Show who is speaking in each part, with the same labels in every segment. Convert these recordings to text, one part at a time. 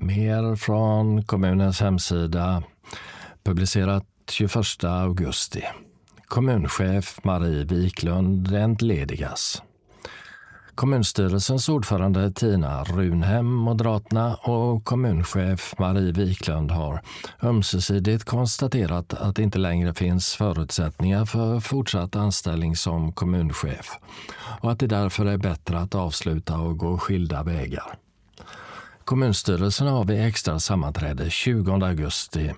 Speaker 1: Mer från kommunens hemsida, publicerat 21 augusti. Kommunchef Marie Wiklund entledigas. Kommunstyrelsens ordförande Tina Runhem, Moderaterna, och kommunchef Marie Wiklund har ömsesidigt konstaterat att det inte längre finns förutsättningar för fortsatt anställning som kommunchef och att det därför är bättre att avsluta och gå skilda vägar. Kommunstyrelsen har vid extra sammanträde 20 augusti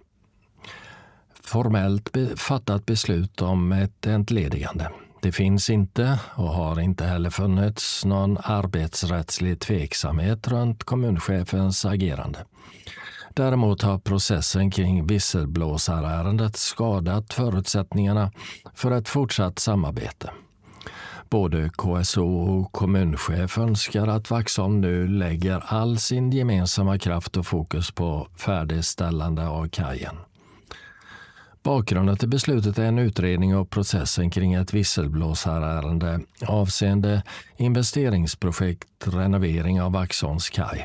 Speaker 1: formellt fattat beslut om ett entledigande. Det finns inte och har inte heller funnits någon arbetsrättslig tveksamhet runt kommunchefens agerande. Däremot har processen kring visselblåsarärendet skadat förutsättningarna för ett fortsatt samarbete. Både KSO och kommunchef önskar att Vaxholm nu lägger all sin gemensamma kraft och fokus på färdigställande av kajen. Bakgrunden till beslutet är en utredning av processen kring ett visselblåsarärende avseende investeringsprojekt renovering av Vaxholms kaj.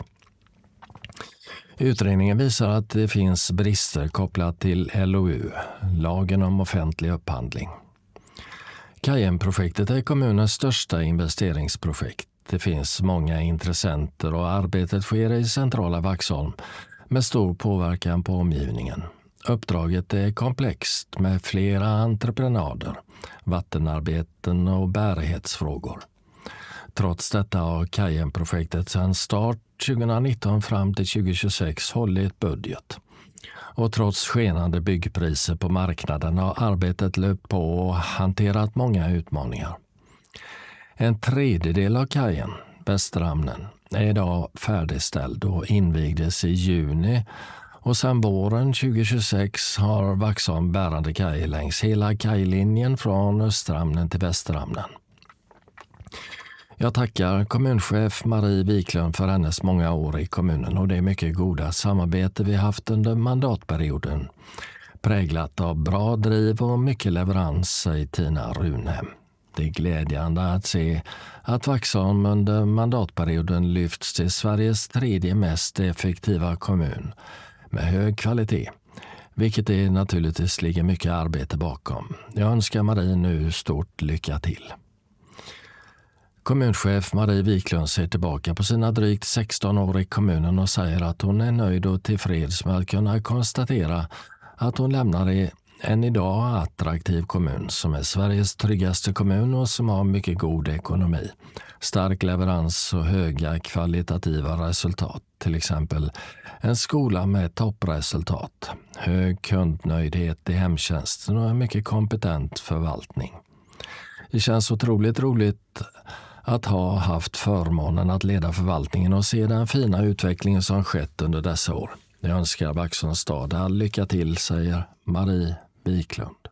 Speaker 1: Utredningen visar att det finns brister kopplat till LOU, lagen om offentlig upphandling. Kajenprojektet är kommunens största investeringsprojekt. Det finns många intressenter och arbetet sker i centrala Vaxholm med stor påverkan på omgivningen. Uppdraget är komplext med flera entreprenader, vattenarbeten och bärighetsfrågor. Trots detta har kajenprojektet sedan start 2019 fram till 2026 hållit budget. Och trots skenande byggpriser på marknaden har arbetet löpt på och hanterat många utmaningar. En tredjedel av kajen, Västerhamnen, är idag färdigställd och invigdes i juni. Och sedan våren 2026 har Vaxholm bärande kaj längs hela kajlinjen från Österhamnen till Västerhamnen. Jag tackar kommunchef Marie Wiklund för hennes många år i kommunen och det mycket goda samarbete vi haft under mandatperioden. Präglat av bra driv och mycket leverans, säger Tina Runhem. Det är glädjande att se att Vaxholm under mandatperioden lyfts till Sveriges tredje mest effektiva kommun med hög kvalitet, vilket det naturligtvis ligger mycket arbete bakom. Jag önskar Marie nu stort lycka till. Kommunchef Marie Wiklund ser tillbaka på sina drygt 16 år i kommunen och säger att hon är nöjd och tillfreds med att kunna konstatera att hon lämnar en idag attraktiv kommun som är Sveriges tryggaste kommun och som har mycket god ekonomi, stark leverans och höga kvalitativa resultat. Till exempel en skola med toppresultat, hög kundnöjdhet i hemtjänsten och en mycket kompetent förvaltning. Det känns otroligt roligt att ha haft förmånen att leda förvaltningen och se den fina utvecklingen som skett under dessa år. Jag önskar Vaxholms stad all lycka till, säger Marie Wiklund.